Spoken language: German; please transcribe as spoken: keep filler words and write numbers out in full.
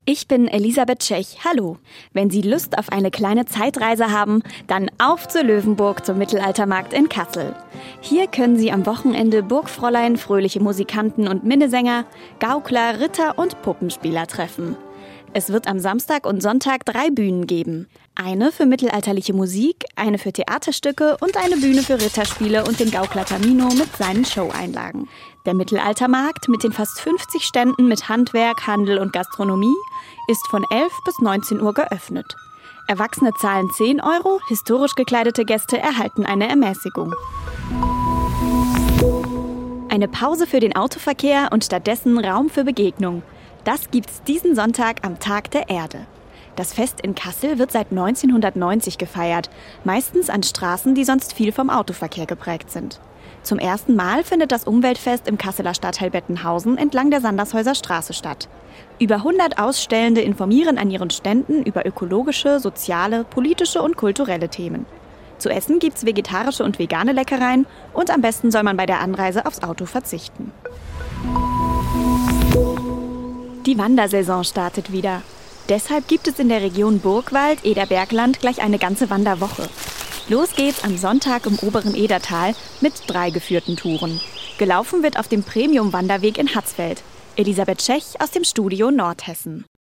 Ich bin Elisabeth Tschech. Hallo. Wenn Sie Lust auf eine kleine Zeitreise haben, dann auf zur Löwenburg zum Mittelaltermarkt in Kassel. Hier können Sie am Wochenende Burgfräulein, fröhliche Musikanten und Minnesänger, Gaukler, Ritter und Puppenspieler treffen. Es wird am Samstag und Sonntag drei Bühnen geben. Eine für mittelalterliche Musik, eine für Theaterstücke und eine Bühne für Ritterspiele und den Gaukler Tamino mit seinen Showeinlagen. Der Mittelaltermarkt mit den fast fünfzig Ständen mit Handwerk, Handel und Gastronomie ist von elf bis neunzehn Uhr geöffnet. Erwachsene zahlen zehn Euro, historisch gekleidete Gäste erhalten eine Ermäßigung. Eine Pause für den Autoverkehr und stattdessen Raum für Begegnung. Das gibt's diesen Sonntag am Tag der Erde. Das Fest in Kassel wird seit neunzehnhundertneunzig gefeiert, meistens an Straßen, die sonst viel vom Autoverkehr geprägt sind. Zum ersten Mal findet das Umweltfest im Kasseler Stadtteil Bettenhausen entlang der Sandershäuser Straße statt. Über hundert Ausstellende informieren an ihren Ständen über ökologische, soziale, politische und kulturelle Themen. Zu essen gibt's vegetarische und vegane Leckereien und am besten soll man bei der Anreise aufs Auto verzichten. Die Wandersaison startet wieder. Deshalb gibt es in der Region Burgwald, Ederbergland gleich eine ganze Wanderwoche. Los geht's am Sonntag im oberen Edertal mit drei geführten Touren. Gelaufen wird auf dem Premium-Wanderweg in Hatzfeld. Elisabeth Tschech aus dem Studio Nordhessen.